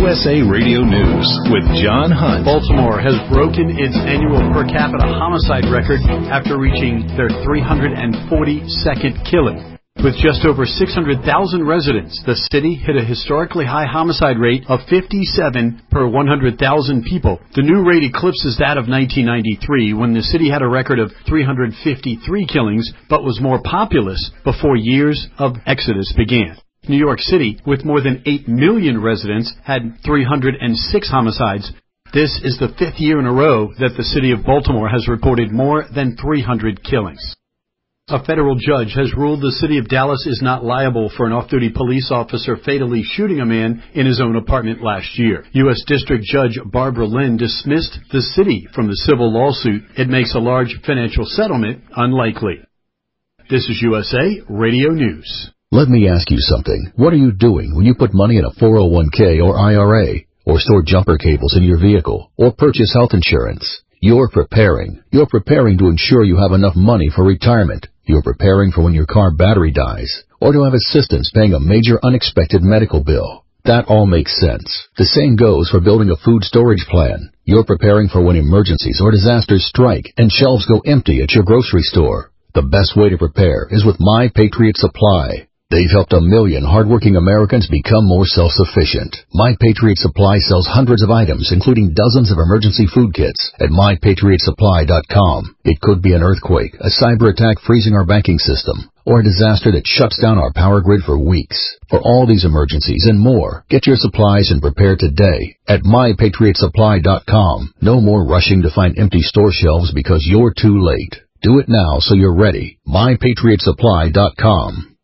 USA Radio News with John Hunt. Baltimore has broken its annual per capita homicide record after reaching their 342nd killing. With just over 600,000 residents, the city hit a historically high homicide rate of 57 per 100,000 people. The new rate eclipses that of 1993, when the city had a record of 353 killings, but was more populous before years of exodus began. New York City, with more than 8 million residents, had 306 homicides. This is the fifth year in a row that the city of Baltimore has reported more than 300 killings. A federal judge has ruled the city of Dallas is not liable for an off-duty police officer fatally shooting a man in his own apartment last year. U.S. District Judge Barbara Lynn dismissed the city from the civil lawsuit. It makes a large financial settlement unlikely. This is USA Radio News. Let me ask you something. What are you doing when you put money in a 401k or IRA, or store jumper cables in your vehicle, or purchase health insurance? You're preparing. You're preparing to ensure you have enough money for retirement. You're preparing for when your car battery dies, or to have assistance paying a major unexpected medical bill. That all makes sense. The same goes for building a food storage plan. You're preparing for when emergencies or disasters strike and shelves go empty at your grocery store. The best way to prepare is with My Patriot Supply. They've helped 1 million hardworking Americans become more self-sufficient. My Patriot Supply sells hundreds of items, including dozens of emergency food kits, at MyPatriotSupply.com. It could be an earthquake, a cyber attack freezing our banking system, or a disaster that shuts down our power grid for weeks. For all these emergencies and more, get your supplies and prepare today at MyPatriotSupply.com. No more rushing to find empty store shelves because you're too late. Do it now so you're ready. MyPatriotSupply.com.